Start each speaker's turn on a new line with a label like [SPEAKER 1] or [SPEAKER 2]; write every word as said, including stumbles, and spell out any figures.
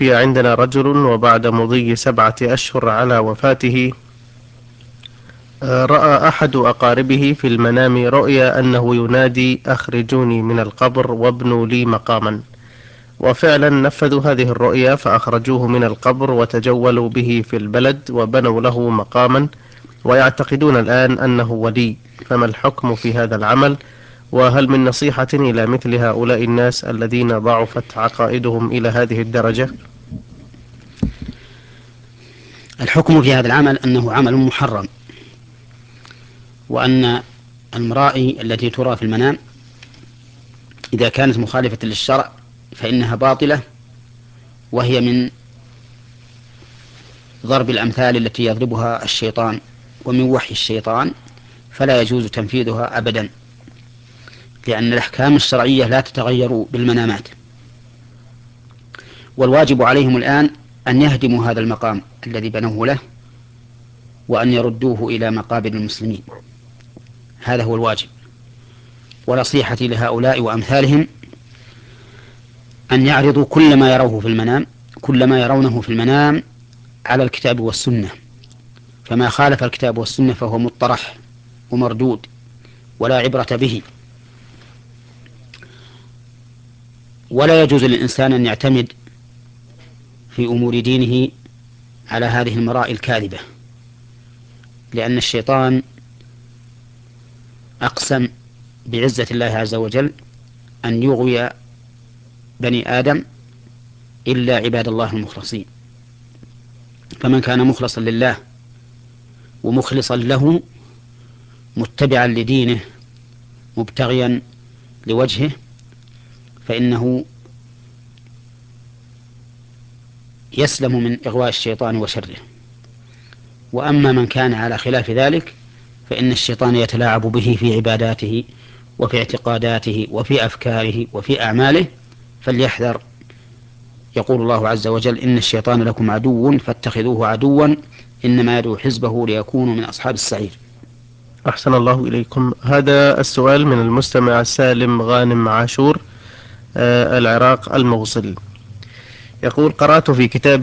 [SPEAKER 1] توفي عندنا رجل، وبعد مضي سبعة أشهر على وفاته رأى أحد أقاربه في المنام رؤيا أنه ينادي: أخرجوني من القبر وابنوا لي مقاما. وفعلا نفذوا هذه الرؤيا، فأخرجوه من القبر وتجولوا به في البلد وبنوا له مقاما، ويعتقدون الآن أنه ولي. فما الحكم في هذا العمل؟ وهل من نصيحة إلى مثل هؤلاء الناس الذين ضعفت عقائدهم إلى هذه الدرجة؟
[SPEAKER 2] الحكم في هذا العمل أنه عمل محرم، وأن المرائي التي ترى في المنام إذا كانت مخالفة للشرع فإنها باطلة، وهي من ضرب الأمثال التي يضربها الشيطان ومن وحي الشيطان، فلا يجوز تنفيذها أبدا، لأن الأحكام الشرعية لا تتغير بالمنامات. والواجب عليهم الآن أن يهدموا هذا المقام الذي بنوه له، وأن يردوه إلى مقابر المسلمين. هذا هو الواجب. ونصيحتي لهؤلاء وأمثالهم أن يعرضوا كل ما يروه في المنام كل ما يرونه في المنام على الكتاب والسنة، فما خالف الكتاب والسنة فهو مطرح ومردود ولا عبرة به. ولا يجوز للإنسان أن يعتمد في أمور دينه على هذه المرائي الكاذبة، لأن الشيطان أقسم بعزة الله عز وجل أن يغوي بني آدم إلا عباد الله المخلصين. فمن كان مخلصا لله ومخلصا له متبعا لدينه مبتغيا لوجهه فإنه يسلم من إغواء الشيطان وشره. وأما من كان على خلاف ذلك فإن الشيطان يتلاعب به في عباداته وفي اعتقاداته وفي أفكاره وفي أعماله، فليحذر. يقول الله عز وجل: إن الشيطان لكم عدو فاتخذوه عدوا إنما يدعو حزبه ليكونوا من أصحاب السعير.
[SPEAKER 1] أحسن الله إليكم. هذا السؤال من المستمع سالم غانم عاشور، آه العراق الموصل. يقول: قرأت في كتاب